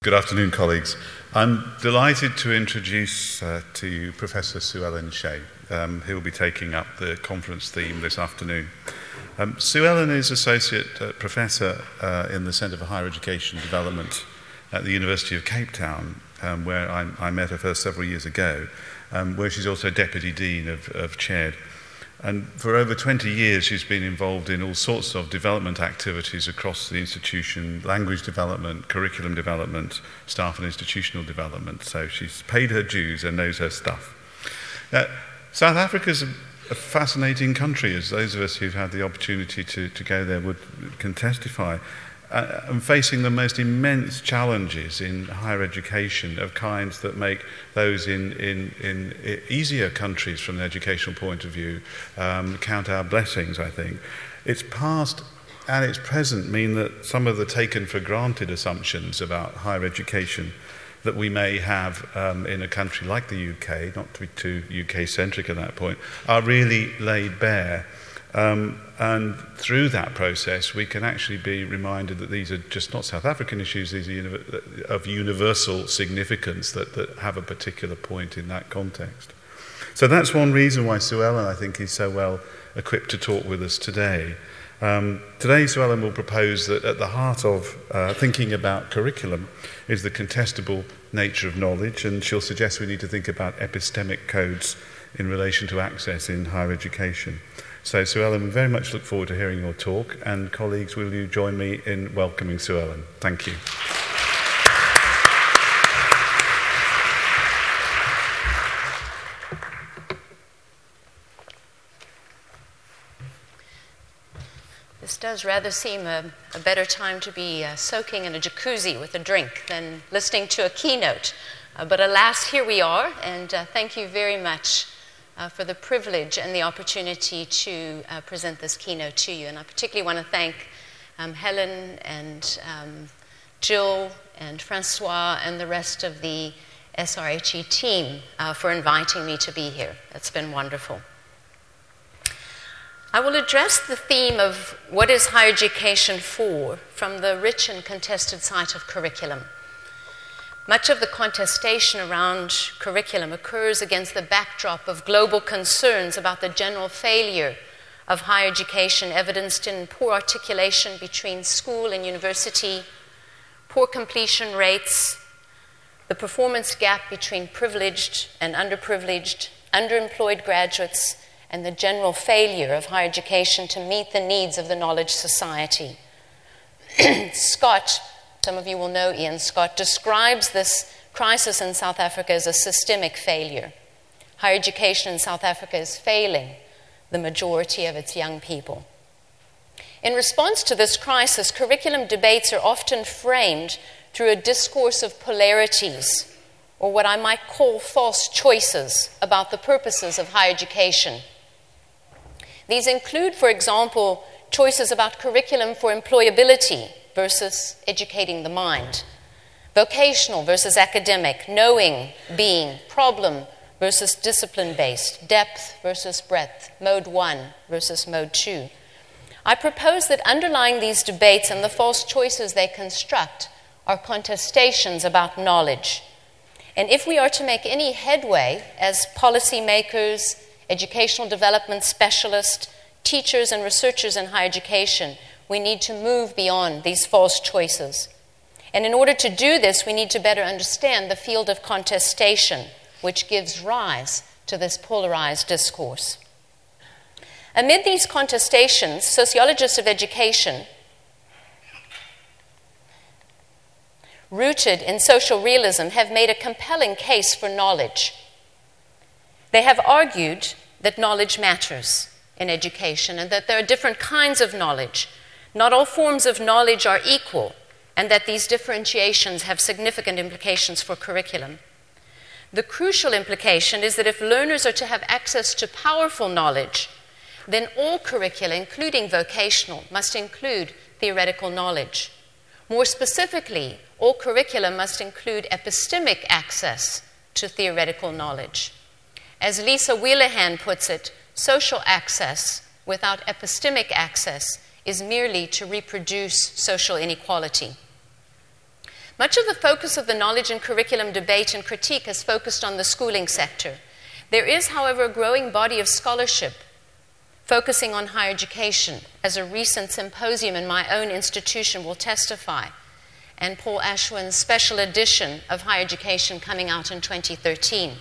Good afternoon, colleagues. I'm delighted to introduce to you Professor Sue Ellen Shea, who will be taking up the conference theme this afternoon. Sue Ellen is Associate Professor in the Centre for Higher Education Development at the University of Cape Town, where I met her first several years ago, where she's also Deputy Dean of CHED. And for over 20 years, she's been involved in all sorts of development activities across the institution: language development, curriculum development, staff and institutional development. So she's paid her dues and knows her stuff. South Africa's a fascinating country, as those of us who've had the opportunity to go there can testify. And facing the most immense challenges in higher education of kinds that make those in easier countries from an educational point of view count our blessings, I think. Its past and its present mean that some of the taken for granted assumptions about higher education that we may have in a country like the UK, not to be too UK-centric at that point, are really laid bare. And through that process, we can actually be reminded that these are just not South African issues, these are of universal significance that have a particular point in that context. So that's one reason why Sue Ellen, I think, is so well equipped to talk with us today. Today, Sue Ellen will propose that at the heart of thinking about curriculum is the contestable nature of knowledge, and she'll suggest we need to think about epistemic codes in relation to access in higher education. So, Sue Ellen, we very much look forward to hearing your talk. And colleagues, will you join me in welcoming Sue Ellen? Thank you. This does rather seem a better time to be soaking in a jacuzzi with a drink than listening to a keynote. But alas, here we are, and thank you very much for the privilege and the opportunity to present this keynote to you. And I particularly want to thank Helen and Jill and Francois and the rest of the SRHE team for inviting me to be here. It's been wonderful. I will address the theme of what is higher education for from the rich and contested site of curriculum. Much of the contestation around curriculum occurs against the backdrop of global concerns about the general failure of higher education, evidenced in poor articulation between school and university, poor completion rates, the performance gap between privileged and underprivileged, underemployed graduates, and the general failure of higher education to meet the needs of the knowledge society. Scott, some of you will know Ian Scott, describes this crisis in South Africa as a systemic failure. Higher education in South Africa is failing the majority of its young people. In response to this crisis, curriculum debates are often framed through a discourse of polarities, or what I might call false choices about the purposes of higher education. These include, for example, choices about curriculum for employability versus educating the mind, vocational versus academic, knowing, being, problem versus discipline-based, depth versus breadth, mode 1 versus mode 2. I propose that underlying these debates and the false choices they construct are contestations about knowledge. And if we are to make any headway as policymakers, educational development specialists, teachers and researchers in higher education, we need to move beyond these false choices. And in order to do this, we need to better understand the field of contestation, which gives rise to this polarized discourse. Amid these contestations, sociologists of education, rooted in social realism, have made a compelling case for knowledge. They have argued that knowledge matters in education and that there are different kinds of knowledge. Not all forms of knowledge are equal, and that these differentiations have significant implications for curriculum. The crucial implication is that if learners are to have access to powerful knowledge, then all curricula, including vocational, must include theoretical knowledge. More specifically, all curricula must include epistemic access to theoretical knowledge. As Lisa Wheelahan puts it, social access without epistemic access is merely to reproduce social inequality. Much of the focus of the knowledge and curriculum debate and critique has focused on the schooling sector. There is, however, a growing body of scholarship focusing on higher education, as a recent symposium in my own institution will testify, and Paul Ashwin's special edition of Higher Education coming out in 2013.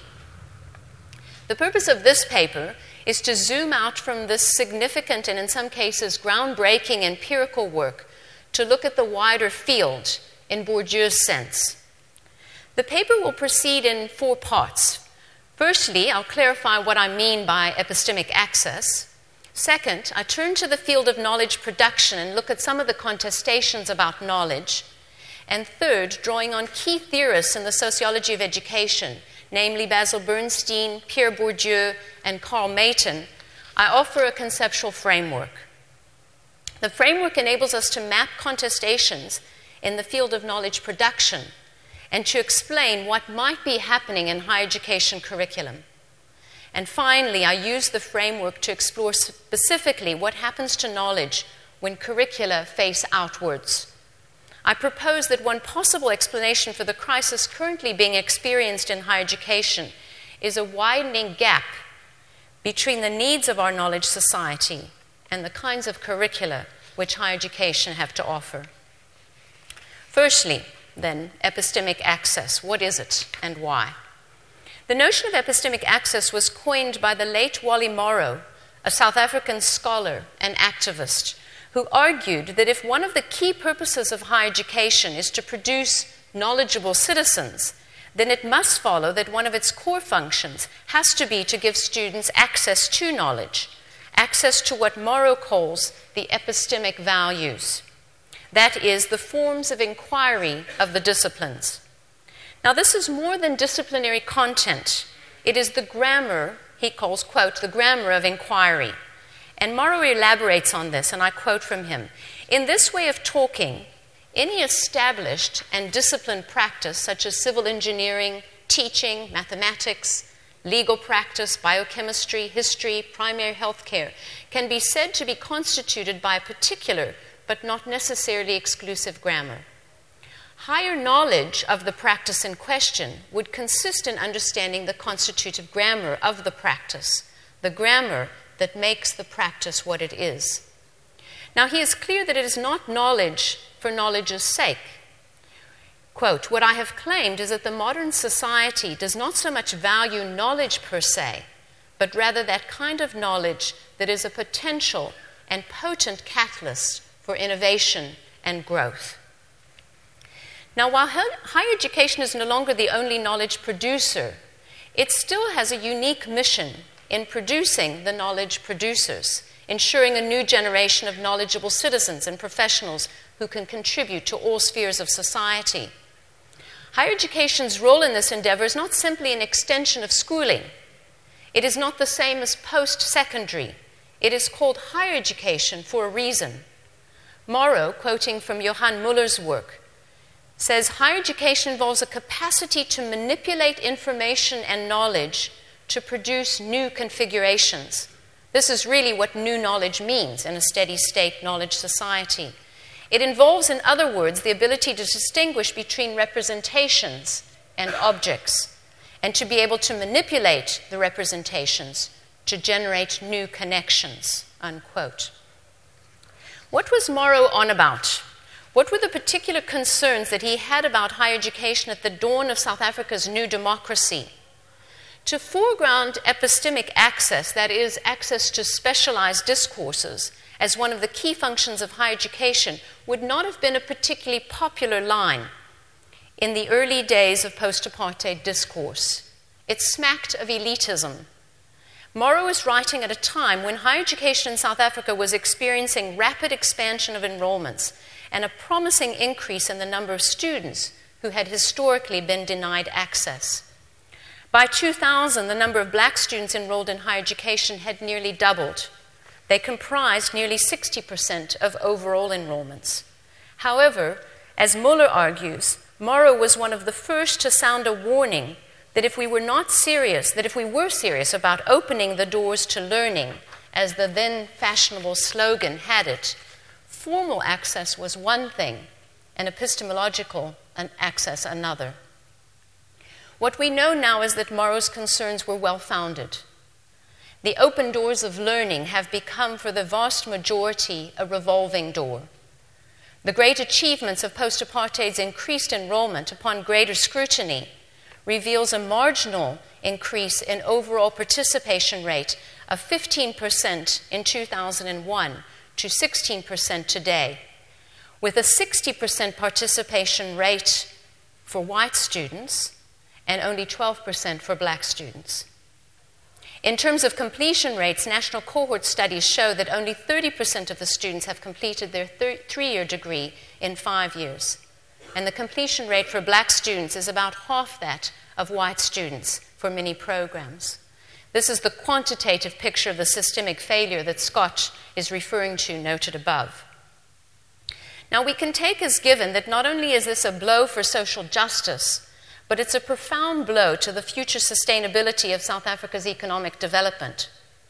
The purpose of this paper is to zoom out from this significant and in some cases groundbreaking empirical work to look at the wider field in Bourdieu's sense. The paper will proceed in 4 parts. Firstly, I'll clarify what I mean by epistemic access. Second, I turn to the field of knowledge production and look at some of the contestations about knowledge. And third, drawing on key theorists in the sociology of education, namely Basil Bernstein, Pierre Bourdieu, and Carl Mayton, I offer a conceptual framework. The framework enables us to map contestations in the field of knowledge production and to explain what might be happening in higher education curriculum. And finally, I use the framework to explore specifically what happens to knowledge when curricula face outwards. I propose that one possible explanation for the crisis currently being experienced in higher education is a widening gap between the needs of our knowledge society and the kinds of curricula which higher education have to offer. Firstly, then, epistemic access. What is it and why? The notion of epistemic access was coined by the late Wally Morrow, a South African scholar and activist, who argued that if one of the key purposes of higher education is to produce knowledgeable citizens, then it must follow that one of its core functions has to be to give students access to knowledge, access to what Morrow calls the epistemic values. That is, the forms of inquiry of the disciplines. Now, this is more than disciplinary content. It is the grammar, he calls, quote, the grammar of inquiry. And Morrow elaborates on this, and I quote from him. In this way of talking, any established and disciplined practice, such as civil engineering, teaching, mathematics, legal practice, biochemistry, history, primary health care, can be said to be constituted by a particular, but not necessarily exclusive grammar. Higher knowledge of the practice in question would consist in understanding the constitutive grammar of the practice, the grammar that makes the practice what it is. Now, he is clear that it is not knowledge for knowledge's sake. Quote, what I have claimed is that the modern society does not so much value knowledge per se, but rather that kind of knowledge that is a potential and potent catalyst for innovation and growth. Now, while higher education is no longer the only knowledge producer, it still has a unique mission in producing the knowledge producers, ensuring a new generation of knowledgeable citizens and professionals who can contribute to all spheres of society. Higher education's role in this endeavor is not simply an extension of schooling. It is not the same as post-secondary. It is called higher education for a reason. Morrow, quoting from Johann Muller's work, says higher education involves a capacity to manipulate information and knowledge to produce new configurations. This is really what new knowledge means in a steady state knowledge society. It involves, in other words, the ability to distinguish between representations and objects, and to be able to manipulate the representations to generate new connections, unquote. What was Morrow on about? What were the particular concerns that he had about higher education at the dawn of South Africa's new democracy? To foreground epistemic access, that is, access to specialized discourses, as one of the key functions of higher education, would not have been a particularly popular line in the early days of post-apartheid discourse. It smacked of elitism. Morrow is writing at a time when higher education in South Africa was experiencing rapid expansion of enrollments and a promising increase in the number of students who had historically been denied access. By 2000, the number of black students enrolled in higher education had nearly doubled. They comprised nearly 60% of overall enrollments. However, as Muller argues, Morrow was one of the first to sound a warning that if we were serious about opening the doors to learning, as the then fashionable slogan had it, formal access was one thing and epistemological access another. What we know now is that Morrow's concerns were well-founded. The open doors of learning have become, for the vast majority, a revolving door. The great achievements of post-apartheid's increased enrollment upon greater scrutiny reveals a marginal increase in overall participation rate of 15% in 2001 to 16% today, with a 60% participation rate for white students and only 12% for black students. In terms of completion rates, national cohort studies show that only 30% of the students have completed their three-year degree in 5 years. And the completion rate for black students is about half that of white students for many programs. This is the quantitative picture of the systemic failure that Scott is referring to, noted above. Now, we can take as given that not only is this a blow for social justice, but it's a profound blow to the future sustainability of South Africa's economic development.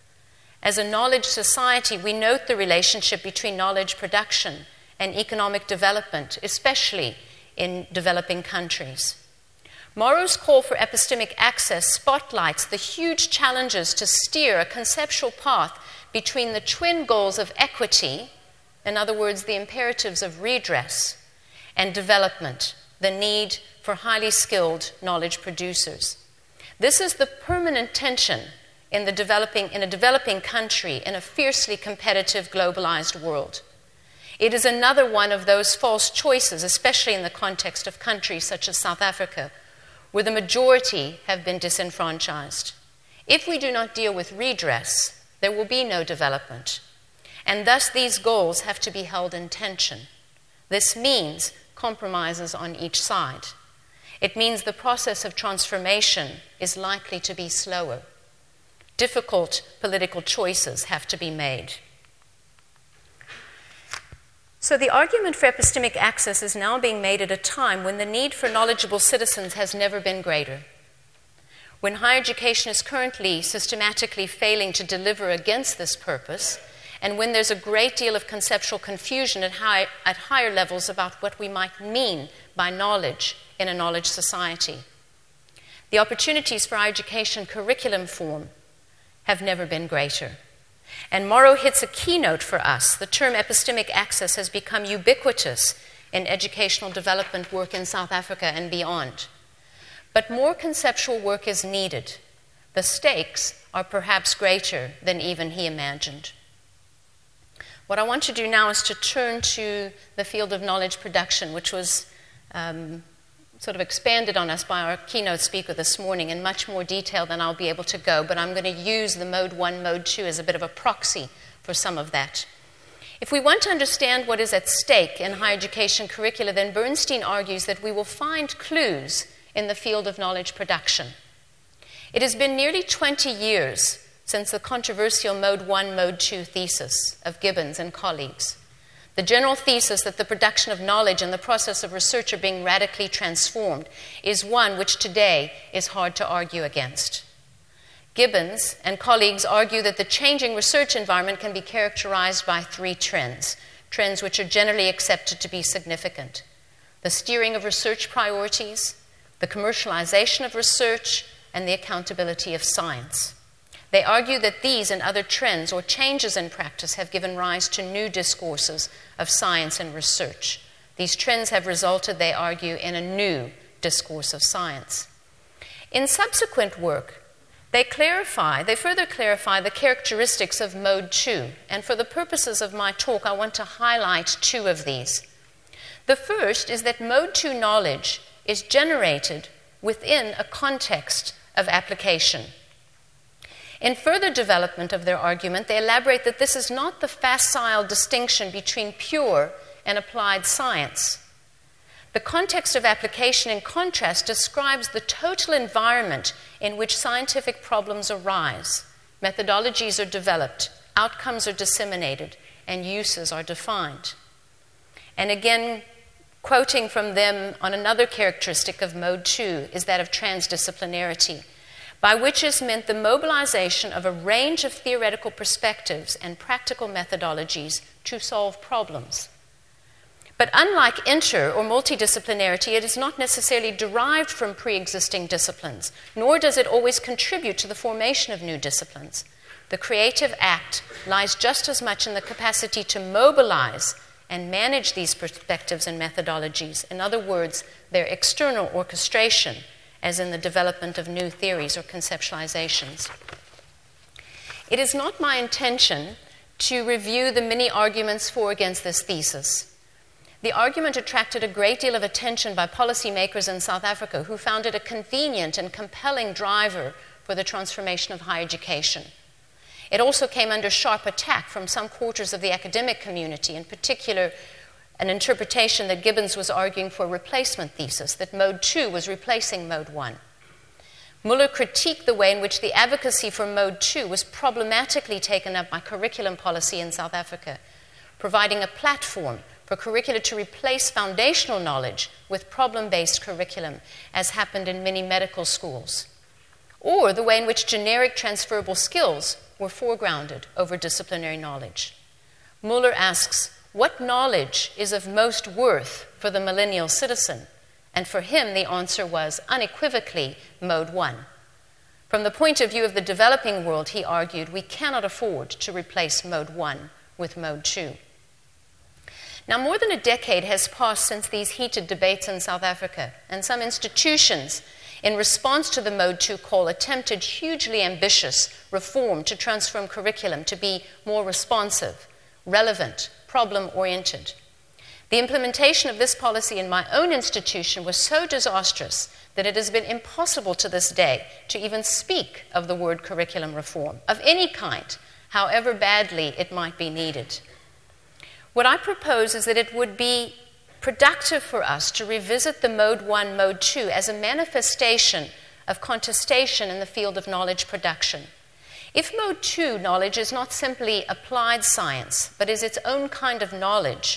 As a knowledge society, we note the relationship between knowledge production and economic development, especially in developing countries. Morrow's call for epistemic access spotlights the huge challenges to steer a conceptual path between the twin goals of equity, in other words, the imperatives of redress, and development, the need for highly skilled knowledge producers. This is the permanent tension in a developing country in a fiercely competitive, globalized world. It is another one of those false choices, especially in the context of countries such as South Africa, where the majority have been disenfranchised. If we do not deal with redress, there will be no development. And thus these goals have to be held in tension. This means compromises on each side. It means the process of transformation is likely to be slower. Difficult political choices have to be made. So the argument for epistemic access is now being made at a time when the need for knowledgeable citizens has never been greater. When higher education is currently systematically failing to deliver against this purpose, and when there's a great deal of conceptual confusion at higher levels about what we might mean by knowledge in a knowledge society. The opportunities for higher education curriculum form have never been greater. And Morrow hits a keynote for us. The term epistemic access has become ubiquitous in educational development work in South Africa and beyond. But more conceptual work is needed. The stakes are perhaps greater than even he imagined. What I want to do now is to turn to the field of knowledge production, which was sort of expanded on us by our keynote speaker this morning in much more detail than I'll be able to go, but I'm going to use the Mode 1, Mode 2 as a bit of a proxy for some of that. If we want to understand what is at stake in higher education curricula, then Bernstein argues that we will find clues in the field of knowledge production. It has been nearly 20 years since the controversial Mode 1, Mode 2 thesis of Gibbons and colleagues. The general thesis that the production of knowledge and the process of research are being radically transformed is one which today is hard to argue against. Gibbons and colleagues argue that the changing research environment can be characterized by three trends which are generally accepted to be significant: the steering of research priorities, the commercialization of research, and the accountability of science. They argue that these and other trends or changes in practice have given rise to new discourses of science and research. These trends have resulted, they argue, in a new discourse of science. In subsequent work, they further clarify the characteristics of Mode 2, and for the purposes of my talk, I want to highlight two of these. The first is that Mode 2 knowledge is generated within a context of application. In further development of their argument, they elaborate that this is not the facile distinction between pure and applied science. The context of application, in contrast, describes the total environment in which scientific problems arise, methodologies are developed, outcomes are disseminated, and uses are defined. And again, quoting from them on another characteristic of Mode 2 is that of transdisciplinarity, by which is meant the mobilization of a range of theoretical perspectives and practical methodologies to solve problems. But unlike inter or multidisciplinarity, it is not necessarily derived from pre-existing disciplines, nor does it always contribute to the formation of new disciplines. The creative act lies just as much in the capacity to mobilize and manage these perspectives and methodologies, in other words, their external orchestration, as in the development of new theories or conceptualizations. It is not my intention to review the many arguments for or against this thesis. The argument attracted a great deal of attention by policymakers in South Africa who found it a convenient and compelling driver for the transformation of higher education. It also came under sharp attack from some quarters of the academic community, in particular an interpretation that Gibbons was arguing for a replacement thesis, that Mode 2 was replacing Mode 1. Muller critiqued the way in which the advocacy for Mode 2 was problematically taken up by curriculum policy in South Africa, providing a platform for curricula to replace foundational knowledge with problem-based curriculum, as happened in many medical schools, or the way in which generic transferable skills were foregrounded over disciplinary knowledge. Muller asks, what knowledge is of most worth for the millennial citizen? And for him, the answer was unequivocally Mode 1. From the point of view of the developing world, he argued, we cannot afford to replace Mode 1 with Mode 2. Now, more than a decade has passed since these heated debates in South Africa, and some institutions, in response to the Mode 2 call, attempted hugely ambitious reform to transform curriculum to be more responsive, relevant, problem-oriented. The implementation of this policy in my own institution was so disastrous that it has been impossible to this day to even speak of the word curriculum reform, of any kind, however badly it might be needed. What I propose is that it would be productive for us to revisit the Mode 1, Mode 2 as a manifestation of contestation in the field of knowledge production. If Mode 2 knowledge is not simply applied science, but is its own kind of knowledge,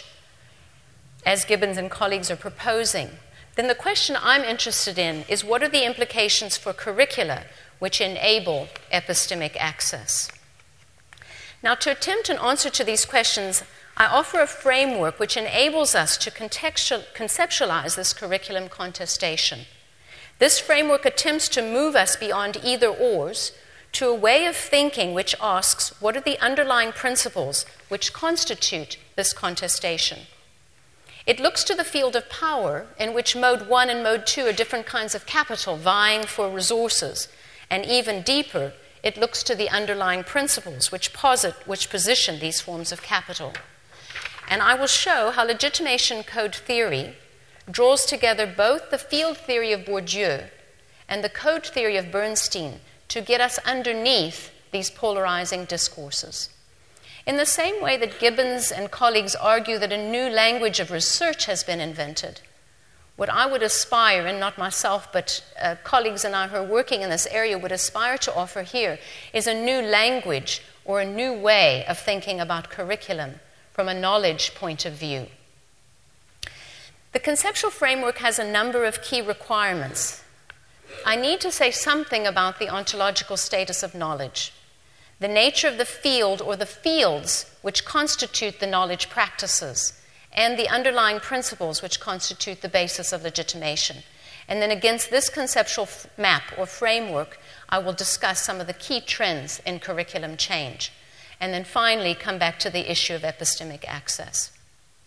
as Gibbons and colleagues are proposing, then the question I'm interested in is what are the implications for curricula which enable epistemic access? Now, to attempt an answer to these questions, I offer a framework which enables us to conceptualize this curriculum contestation. This framework attempts to move us beyond either-ors to a way of thinking which asks, what are the underlying principles which constitute this contestation? It looks to the field of power, in which Mode 1 and Mode 2 are different kinds of capital vying for resources, and even deeper, it looks to the underlying principles which position these forms of capital. And I will show how legitimation code theory draws together both the field theory of Bourdieu and the code theory of Bernstein to get us underneath these polarizing discourses. In the same way that Gibbons and colleagues argue that a new language of research has been invented, what I would aspire, and not myself, but colleagues and I who are working in this area would aspire to offer here, is a new language or a new way of thinking about curriculum from a knowledge point of view. The conceptual framework has a number of key requirements. I need to say something about the ontological status of knowledge, the nature of the field or the fields which constitute the knowledge practices, and the underlying principles which constitute the basis of legitimation. And then against this conceptual map or framework, I will discuss some of the key trends in curriculum change. And then finally come back to the issue of epistemic access.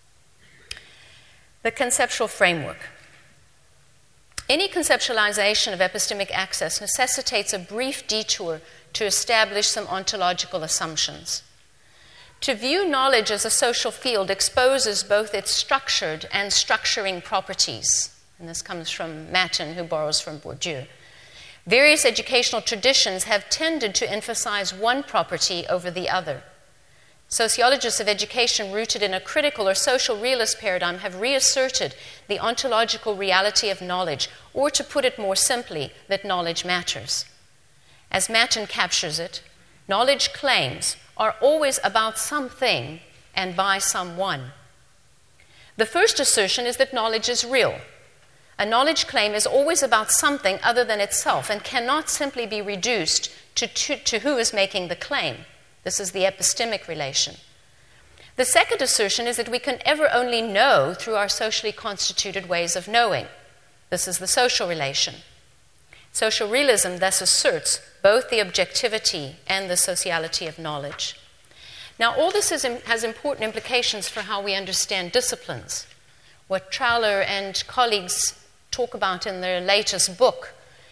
The conceptual framework. Any conceptualization of epistemic access necessitates a brief detour to establish some ontological assumptions. To view knowledge as a social field exposes both its structured and structuring properties. And this comes from Matin, who borrows from Bourdieu. Various educational traditions have tended to emphasize one property over the other. Sociologists of education rooted in a critical or social realist paradigm have reasserted the ontological reality of knowledge, or to put it more simply, that knowledge matters. As Matin captures it, knowledge claims are always about something and by someone. The first assertion is that knowledge is real. A knowledge claim is always about something other than itself and cannot simply be reduced to who is making the claim. This is the epistemic relation. The second assertion is that we can ever only know through our socially constituted ways of knowing. This is the social relation. Social realism thus asserts both the objectivity and the sociality of knowledge. Now, all this has important implications for how we understand disciplines. What Trowler and colleagues talk about in their latest book,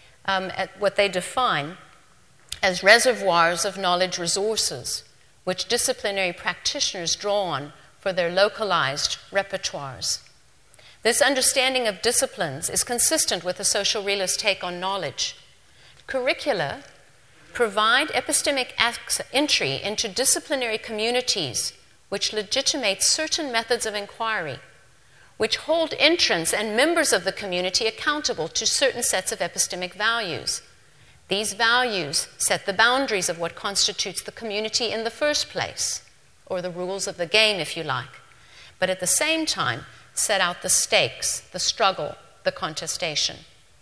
what they define as reservoirs of knowledge resources, which disciplinary practitioners draw on for their localized repertoires. This understanding of disciplines is consistent with the social realist take on knowledge. Curricula provide epistemic entry into disciplinary communities which legitimate certain methods of inquiry, which hold entrants and members of the community accountable to certain sets of epistemic values. These values set the boundaries of what constitutes the community in the first place, or the rules of the game, if you like, but at the same time set out the stakes, the struggle, the contestation.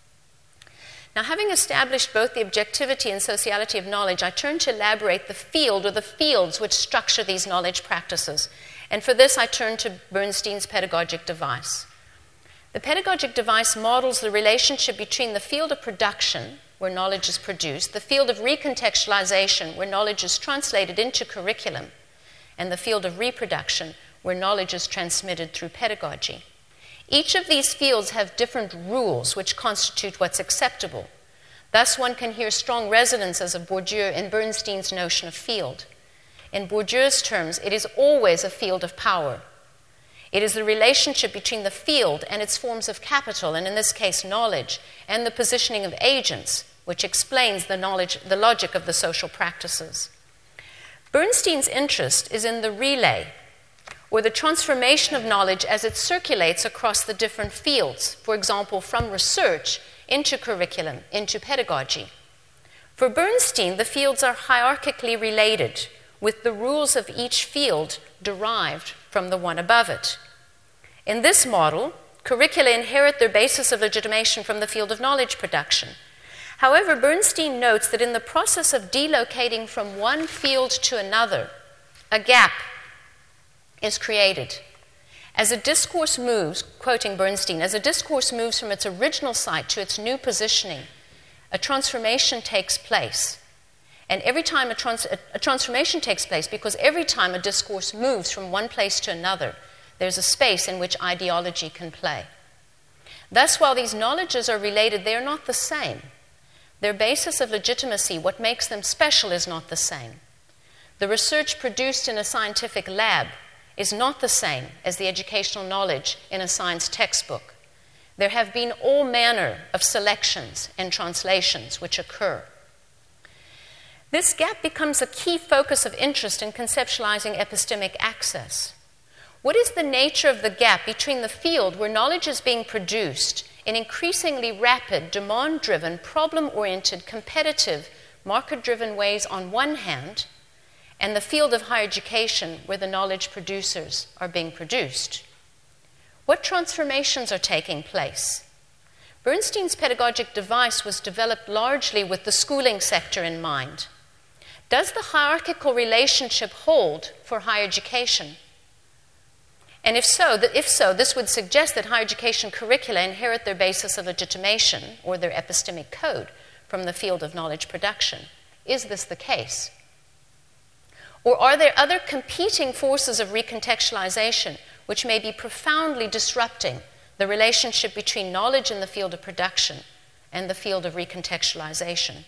Now, having established both the objectivity and sociality of knowledge, I turn to elaborate the field or the fields which structure these knowledge practices. And for this, I turn to Bernstein's pedagogic device. The pedagogic device models the relationship between the field of production, where knowledge is produced, the field of recontextualization, where knowledge is translated into curriculum, and the field of reproduction, where knowledge is transmitted through pedagogy. Each of these fields have different rules which constitute what's acceptable. Thus, one can hear strong resonances of Bourdieu in Bernstein's notion of field. In Bourdieu's terms, it is always a field of power. It is the relationship between the field and its forms of capital, and in this case knowledge, and the positioning of agents, which explains the logic of the social practices. Bernstein's interest is in the relay, or the transformation of knowledge as it circulates across the different fields, for example, from research into curriculum, into pedagogy. For Bernstein, the fields are hierarchically related, with the rules of each field derived from the one above it. In this model, curricula inherit their basis of legitimation from the field of knowledge production. However, Bernstein notes that in the process of delocating from one field to another, a gap is created. As a discourse moves, quoting Bernstein, as a discourse moves from its original site to its new positioning, a transformation takes place. And every time a transformation takes place, because every time a discourse moves from one place to another, there's a space in which ideology can play. Thus, while these knowledges are related, they are not the same. Their basis of legitimacy, what makes them special, is not the same. The research produced in a scientific lab is not the same as the educational knowledge in a science textbook. There have been all manner of selections and translations which occur. This gap becomes a key focus of interest in conceptualizing epistemic access. What is the nature of the gap between the field where knowledge is being produced in increasingly rapid, demand-driven, problem-oriented, competitive, market-driven ways on one hand, and the field of higher education where the knowledge producers are being produced? What transformations are taking place? Bernstein's pedagogic device was developed largely with the schooling sector in mind. Does the hierarchical relationship hold for higher education? And if so, this would suggest that higher education curricula inherit their basis of legitimation, or their epistemic code, from the field of knowledge production. Is this the case? Or are there other competing forces of recontextualization which may be profoundly disrupting the relationship between knowledge in the field of production and the field of recontextualization?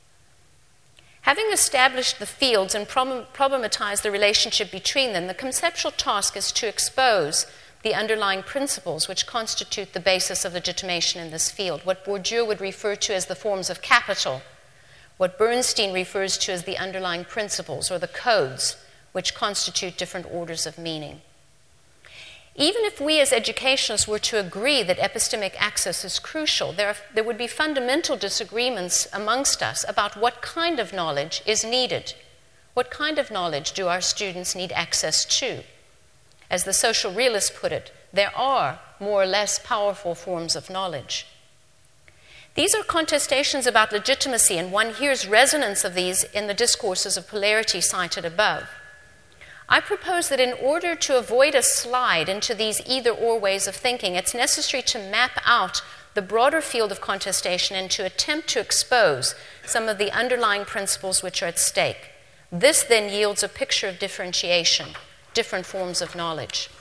Having established the fields and problematized the relationship between them, the conceptual task is to expose the underlying principles which constitute the basis of legitimation in this field, what Bourdieu would refer to as the forms of capital, what Bernstein refers to as the underlying principles or the codes which constitute different orders of meaning. Even if we as educationists were to agree that epistemic access is crucial, there would be fundamental disagreements amongst us about what kind of knowledge is needed. What kind of knowledge do our students need access to? As the social realists put it, there are more or less powerful forms of knowledge. These are contestations about legitimacy, and one hears resonance of these in the discourses of polarity cited above. I propose that in order to avoid a slide into these either-or ways of thinking, it's necessary to map out the broader field of contestation and to attempt to expose some of the underlying principles which are at stake. This then yields a picture of differentiation, different forms of knowledge.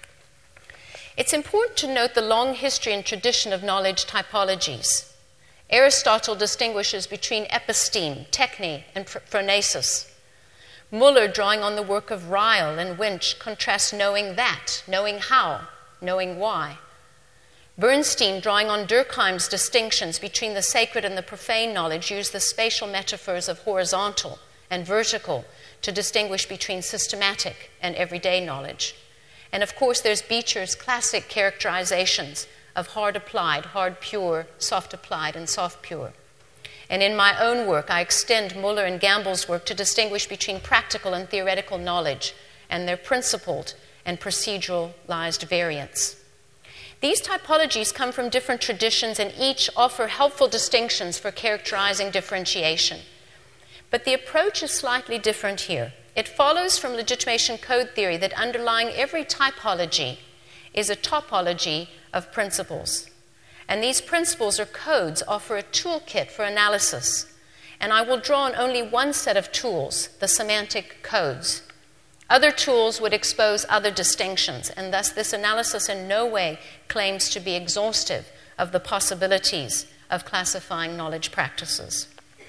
It's important to note the long history and tradition of knowledge typologies. Aristotle distinguishes between episteme, techne, and phronesis. Muller, drawing on the work of Ryle and Winch, contrasts knowing that, knowing how, knowing why. Bernstein, drawing on Durkheim's distinctions between the sacred and the profane knowledge, used the spatial metaphors of horizontal and vertical to distinguish between systematic and everyday knowledge. And of course, there's Beecher's classic characterizations of hard applied, hard pure, soft applied, and soft pure. And in my own work, I extend Muller and Gamble's work to distinguish between practical and theoretical knowledge and their principled and proceduralized variants. These typologies come from different traditions and each offer helpful distinctions for characterizing differentiation. But the approach is slightly different here. It follows from legitimation code theory that underlying every typology is a topology of principles. And these principles or codes offer a toolkit for analysis. And I will draw on only one set of tools, the semantic codes. Other tools would expose other distinctions, and thus this analysis in no way claims to be exhaustive of the possibilities of classifying knowledge practices.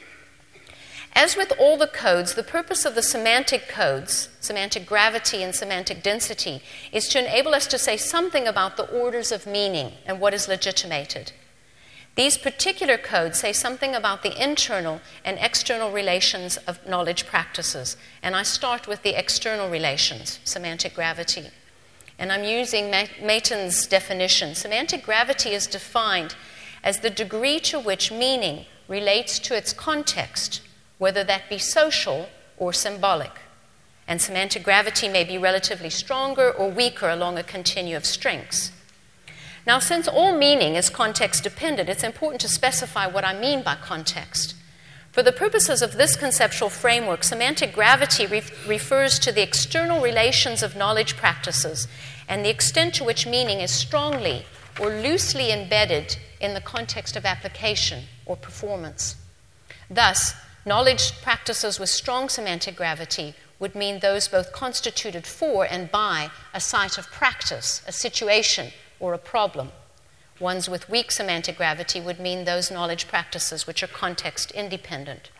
As with all the codes, the purpose of the semantic codes, semantic gravity and semantic density, is to enable us to say something about the orders of meaning and what is legitimated. These particular codes say something about the internal and external relations of knowledge practices, and I start with the external relations, semantic gravity. And I'm using Mayton's definition. Semantic gravity is defined as the degree to which meaning relates to its context, whether that be social or symbolic. And semantic gravity may be relatively stronger or weaker along a continuum of strengths. Now, since all meaning is context-dependent, it's important to specify what I mean by context. For the purposes of this conceptual framework, semantic gravity refers to the external relations of knowledge practices and the extent to which meaning is strongly or loosely embedded in the context of application or performance. Thus, knowledge practices with strong semantic gravity would mean those both constituted for and by a site of practice, a situation, or a problem. Ones with weak semantic gravity would mean those knowledge practices which are context independent.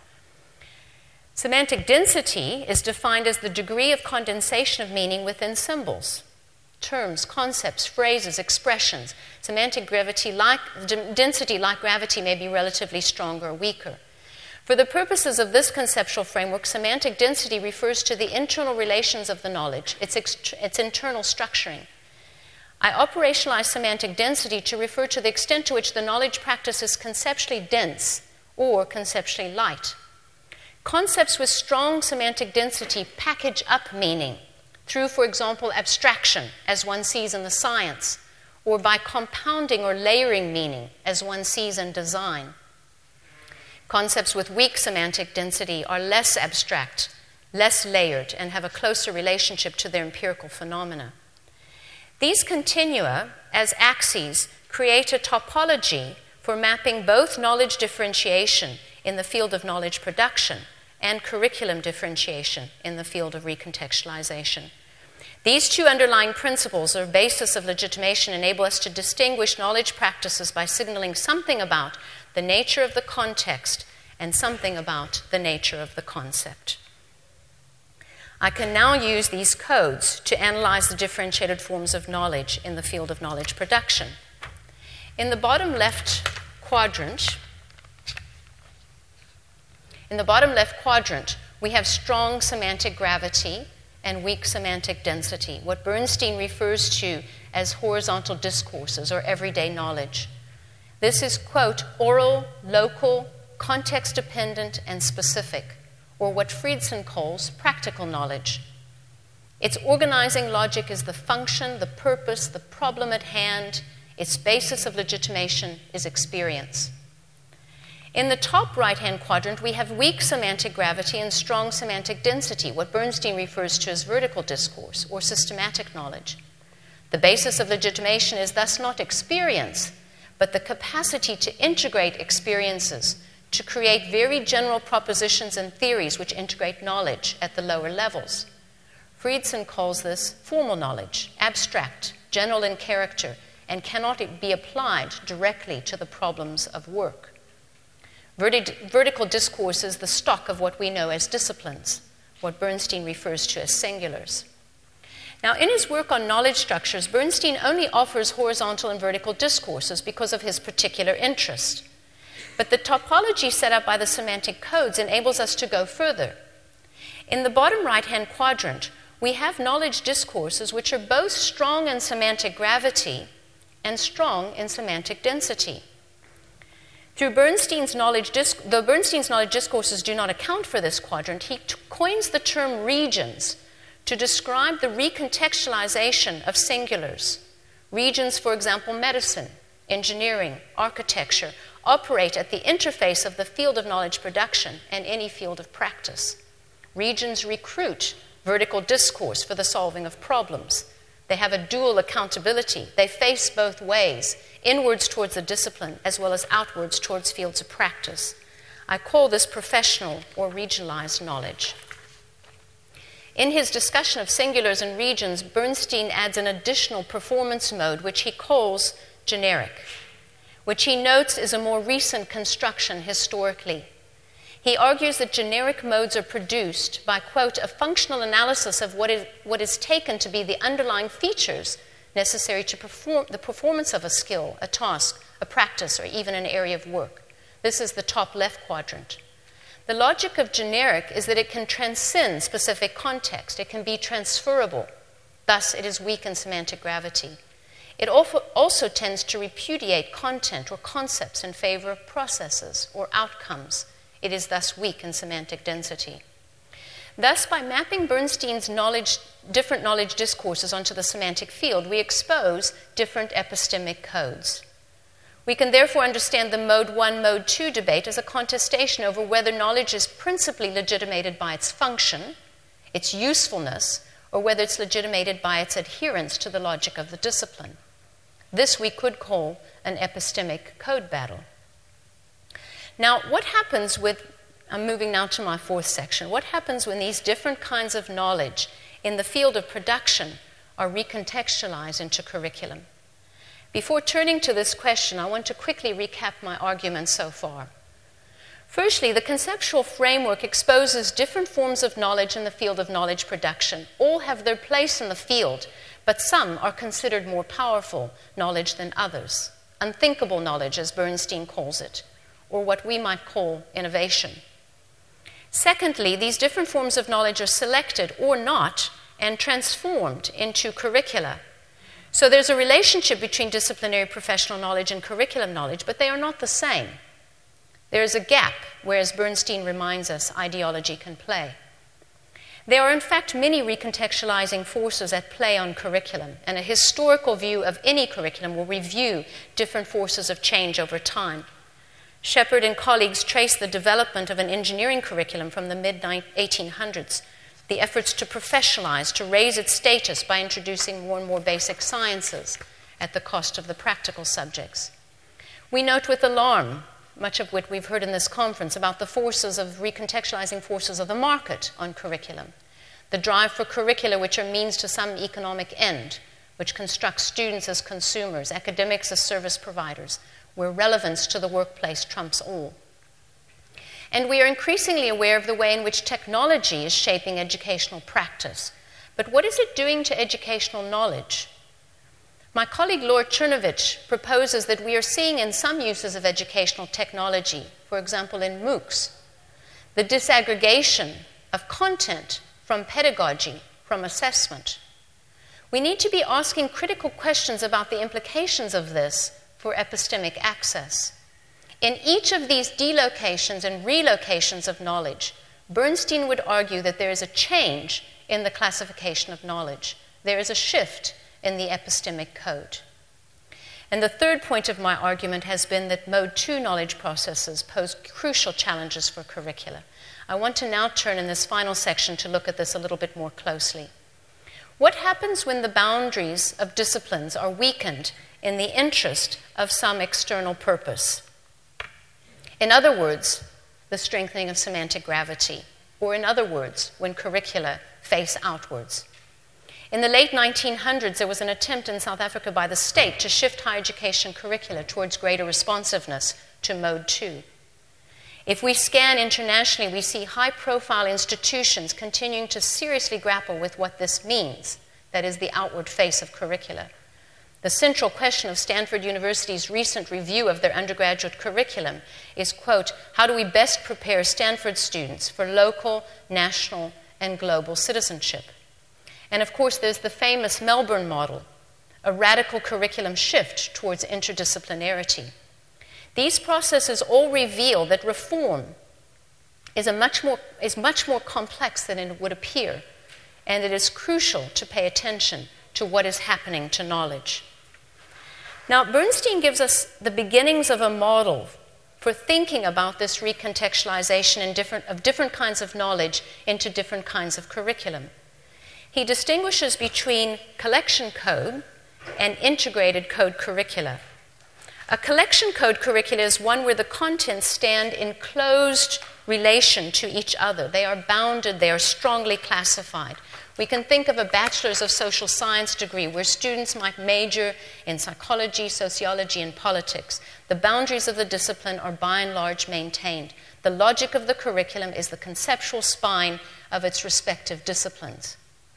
Semantic density is defined as the degree of condensation of meaning within symbols, terms, concepts, phrases, expressions. Semantic density, like gravity, may be relatively stronger or weaker. For the purposes of this conceptual framework, semantic density refers to the internal relations of the knowledge, its internal structuring. I operationalize semantic density to refer to the extent to which the knowledge practice is conceptually dense or conceptually light. Concepts with strong semantic density package up meaning through, for example, abstraction, as one sees in the science, or by compounding or layering meaning, as one sees in design. Concepts with weak semantic density are less abstract, less layered, and have a closer relationship to their empirical phenomena. These continua, as axes, create a topology for mapping both knowledge differentiation in the field of knowledge production and curriculum differentiation in the field of recontextualization. These two underlying principles, or basis of legitimation, enable us to distinguish knowledge practices by signaling something about the nature of the context and something about the nature of the concept. I can now use these codes to analyze the differentiated forms of knowledge in the field of knowledge production. In the bottom left quadrant, we have strong semantic gravity and weak semantic density, what Bernstein refers to as horizontal discourses or everyday knowledge. This is, quote, oral, local, context-dependent, and specific, or what Friedson calls practical knowledge. Its organizing logic is the function, the purpose, the problem at hand. Its basis of legitimation is experience. In the top right-hand quadrant, we have weak semantic gravity and strong semantic density, what Bernstein refers to as vertical discourse or systematic knowledge. The basis of legitimation is thus not experience, but the capacity to integrate experiences, to create very general propositions and theories which integrate knowledge at the lower levels. Friedson calls this formal knowledge, abstract, general in character, and cannot be applied directly to the problems of work. Vertical discourse is the stock of what we know as disciplines, what Bernstein refers to as singulars. Now, in his work on knowledge structures, Bernstein only offers horizontal and vertical discourses because of his particular interest. But the topology set up by the semantic codes enables us to go further. In the bottom right-hand quadrant, we have knowledge discourses which are both strong in semantic gravity and strong in semantic density. Though Bernstein's knowledge discourses do not account for this quadrant, he coins the term regions to describe the recontextualization of singulars. Regions, for example, medicine, engineering, architecture, operate at the interface of the field of knowledge production and any field of practice. Regions recruit vertical discourse for the solving of problems. They have a dual accountability. They face both ways, inwards towards the discipline as well as outwards towards fields of practice. I call this professional or regionalized knowledge. In his discussion of singulars and regions, Bernstein adds an additional performance mode, which he calls generic, which he notes is a more recent construction historically. He argues that generic modes are produced by, quote, a functional analysis of what is taken to be the underlying features necessary to perform the performance of a skill, a task, a practice, or even an area of work. This is the top left quadrant. The logic of generic is that it can transcend specific context. It can be transferable. Thus, it is weak in semantic gravity. It also tends to repudiate content or concepts in favor of processes or outcomes. It is thus weak in semantic density. Thus, by mapping Bernstein's different knowledge discourses onto the semantic field, we expose different epistemic codes. We can therefore understand the mode 1, mode 2 debate as a contestation over whether knowledge is principally legitimated by its function, its usefulness, or whether it's legitimated by its adherence to the logic of the discipline. This we could call an epistemic code battle. Now, what happens I'm moving now to my fourth section. What happens when these different kinds of knowledge in the field of production are recontextualized into curriculum? Before turning to this question, I want to quickly recap my arguments so far. Firstly, the conceptual framework exposes different forms of knowledge in the field of knowledge production. All have their place in the field, but some are considered more powerful knowledge than others. Unthinkable knowledge, as Bernstein calls it, or what we might call innovation. Secondly, these different forms of knowledge are selected or not and transformed into curricula. So there's a relationship between disciplinary professional knowledge and curriculum knowledge, but they are not the same. There is a gap, whereas Bernstein reminds us ideology can play. There are in fact many recontextualizing forces at play on curriculum, and a historical view of any curriculum will review different forces of change over time. Shepard and colleagues trace the development of an engineering curriculum from the mid-1800s, the efforts to professionalize, to raise its status by introducing more and more basic sciences at the cost of the practical subjects. We note with alarm, much of what we've heard in this conference, about the recontextualizing forces of the market on curriculum, the drive for curricula which are means to some economic end, which constructs students as consumers, academics as service providers, where relevance to the workplace trumps all. And we are increasingly aware of the way in which technology is shaping educational practice. But what is it doing to educational knowledge? My colleague Laura Chernovich proposes that we are seeing in some uses of educational technology, for example in MOOCs, the disaggregation of content from pedagogy, from assessment. We need to be asking critical questions about the implications of this for epistemic access. In each of these delocations and relocations of knowledge, Bernstein would argue that there is a change in the classification of knowledge. There is a shift in the epistemic code. And the third point of my argument has been that Mode 2 knowledge processes pose crucial challenges for curricula. I want to now turn in this final section to look at this a little bit more closely. What happens when the boundaries of disciplines are weakened in the interest of some external purpose? In other words, the strengthening of semantic gravity, or in other words, when curricula face outwards. In the late 1900s, there was an attempt in South Africa by the state to shift higher education curricula towards greater responsiveness to Mode 2. If we scan internationally, we see high-profile institutions continuing to seriously grapple with what this means, that is, the outward face of curricula. The central question of Stanford University's recent review of their undergraduate curriculum is, quote, how do we best prepare Stanford students for local, national, and global citizenship? And of course, there's the famous Melbourne model, a radical curriculum shift towards interdisciplinarity. These processes all reveal that reform is much more complex than it would appear, and it is crucial to pay attention to what is happening to knowledge. Now, Bernstein gives us the beginnings of a model for thinking about this recontextualization of different kinds of knowledge into different kinds of curriculum. He distinguishes between collection code and integrated code curricula. A collection code curricula is one where the contents stand in closed relation to each other. They are bounded, they are strongly classified. We can think of a Bachelor's of Social Science degree where students might major in psychology, sociology, and politics. The boundaries of the discipline are by and large maintained. The logic of the curriculum is the conceptual spine of its respective disciplines.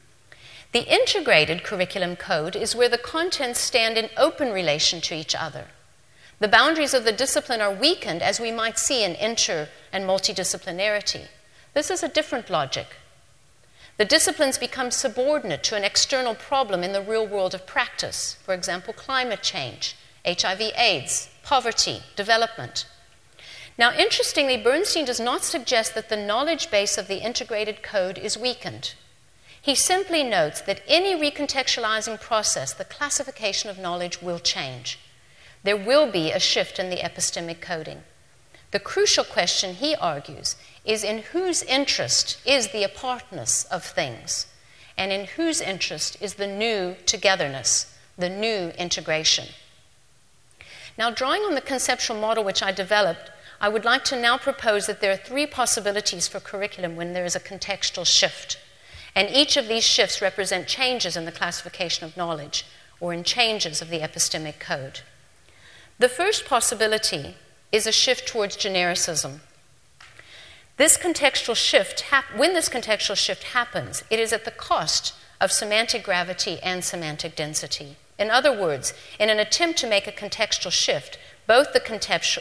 The integrated curriculum code is where the contents stand in open relation to each other. The boundaries of the discipline are weakened, as we might see in inter- and multidisciplinarity. This is a different logic. The disciplines become subordinate to an external problem in the real world of practice, for example, climate change, HIV/AIDS, poverty, development. Now, interestingly, Bernstein does not suggest that the knowledge base of the integrated code is weakened. He simply notes that any recontextualizing process, the classification of knowledge, will change. There will be a shift in the epistemic coding. The crucial question, he argues, is in whose interest is the apartness of things, and in whose interest is the new togetherness, the new integration. Now, drawing on the conceptual model which I developed, I would like to now propose that there are three possibilities for curriculum when there is a contextual shift, and each of these shifts represent changes in the classification of knowledge, or in changes of the epistemic code. The first possibility is a shift towards genericism. When this contextual shift happens, it is at the cost of semantic gravity and semantic density. In other words, in an attempt to make a contextual shift, both the contextual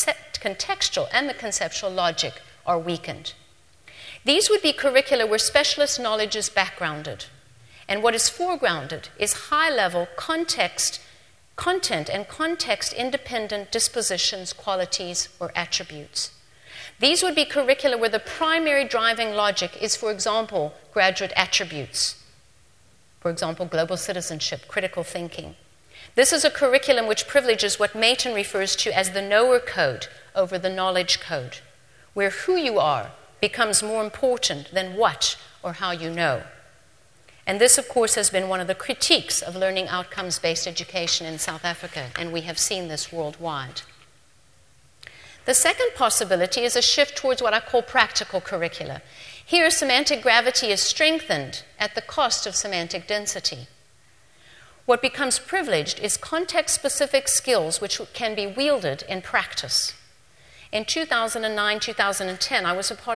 and the conceptual logic are weakened. These would be curricula where specialist knowledge is backgrounded, and what is foregrounded is high-level content and context-independent dispositions, qualities, or attributes. These would be curricula where the primary driving logic is, for example, graduate attributes. For example, global citizenship, critical thinking. This is a curriculum which privileges what Mayton refers to as the knower code over the knowledge code, where who you are becomes more important than what or how you know. And this, of course, has been one of the critiques of learning outcomes-based education in South Africa, and we have seen this worldwide. The second possibility is a shift towards what I call practical curricula. Here, semantic gravity is strengthened at the cost of semantic density. What becomes privileged is context-specific skills which can be wielded in practice. In 2009-2010, I was a part